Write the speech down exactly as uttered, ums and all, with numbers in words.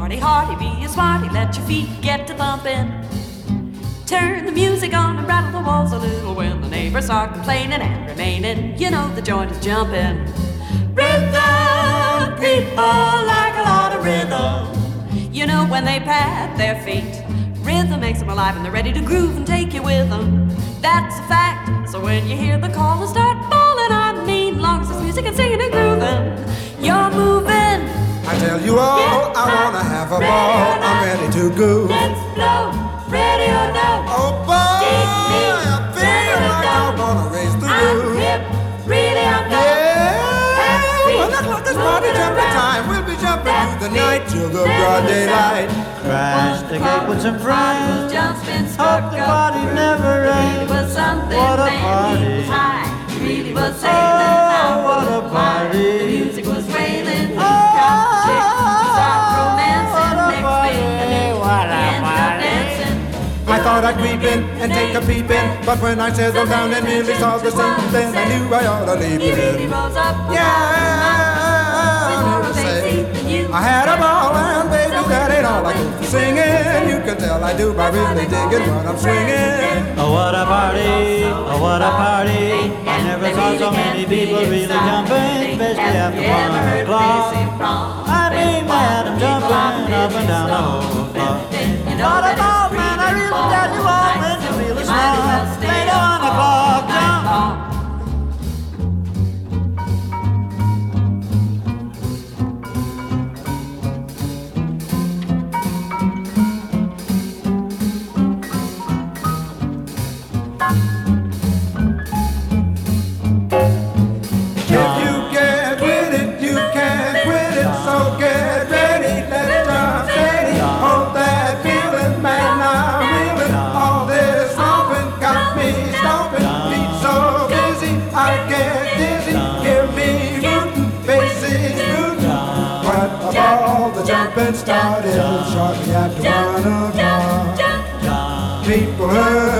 party hardy, be a smarty, let your feet get to thumping. Turn the music on and rattle the walls a little when the neighbors start complaining and remaining. You know the joint is jumping. Rhythm, people like a lot of rhythm. You know when they pat their feet, rhythm makes them alive and they're ready to groove and take you with them. That's a fact. So when you hear the call and start falling, I mean, long as it's music and singing and grooving, you're moving. I tell you all, Get I hot, wanna have a ready ball. or not, I'm ready to go. Let's blow, ready or no. Oh boy, Dig me, I feel turn it like down. I'm gonna raise the I'm roof. hip, really I'm not. Yeah, well, look like this party jumping time. We'll be jumping through the night till the broad daylight. Crash the cake with some friends. Hope the party never ends. Was something What a man, party. he was high. He really was sailing Oh, down what the a party. The music was wailing. He Oh, got the chick. He started romancing. what a Next party. thing you knew, What he a ended up party. dancing. I thought I'd creep in and take a peep in, but when I settled down and really saw the scene, then I knew I ought to leave He really it. rose up. Yeah, With I'm more here to of a say seat than you. I had a ball and baby, that ain't all I do for singing. You can tell I do by really digging what I'm swinging. Oh, what a party, oh, what a party. I never saw so many people really jumping, especially after one o'clock. I mean, they had them jumping up and down the whole block. What a ball, man, I really tell you all, when you really smart. Later on the clock, jump. If you get with it, you can't quit it. So get ready, let's jump steady. Hold that feeling, man, I'm reeling. All this stomping got me stomping. Feet so busy, I get dizzy. Hear me rootin', faces rootin'. What a ball, the jumping started shortly after one o'clock. People heard